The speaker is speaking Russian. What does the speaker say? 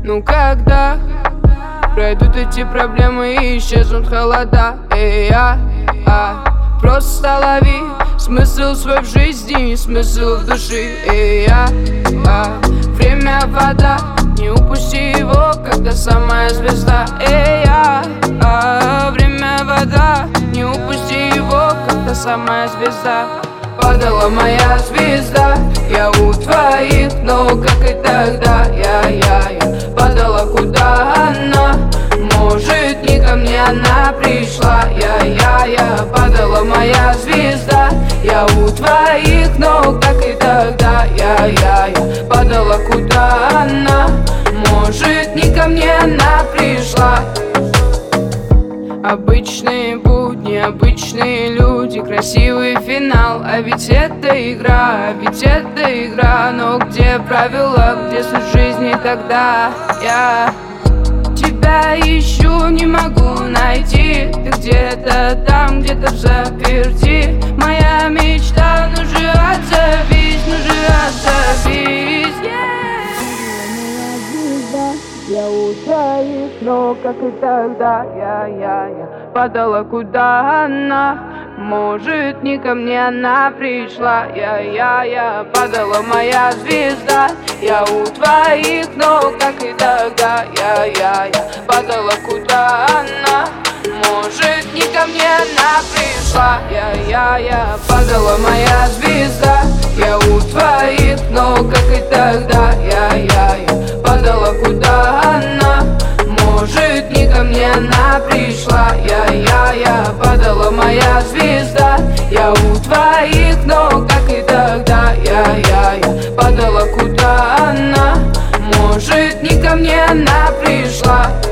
Ну когда пройдут эти проблемы и исчезнут холода, просто лови смысл свой в жизни и смысл в душе. Время — вода, не упусти его, когда самая звезда. Время — вода, не упусти его, когда самая звезда. Падала моя звезда, я у твоих ног, как и тогда. Я падала, куда она? Может, не ко мне она пришла. Я падала моя звезда, я у твоих ног, как и тогда. Я падала, куда она? Может, не ко мне она пришла. Обычные будни, обычные люди, красивый финал. А ведь это игра, но где правила, где суть жизни тогда? Я тебя ищу, не могу найти. Ты где-то там, где-то взаперти. Моя мечта, ну же отзовись, Я у твоих ног, как и тогда. Я падала, куда она? Может, не ко мне она пришла. Я падала, моя звезда, я у твоих ног, как и тогда. Я падала, куда она? Может, не ко мне она пришла. Я падала, моя звезда, я у твоих ног, как и тогда. Я падала, куда она? Может, не ко мне она пришла. Я падала, моя звезда, я у твоих ног, как и тогда. Я падала, куда она? Может, не ко мне она пришла.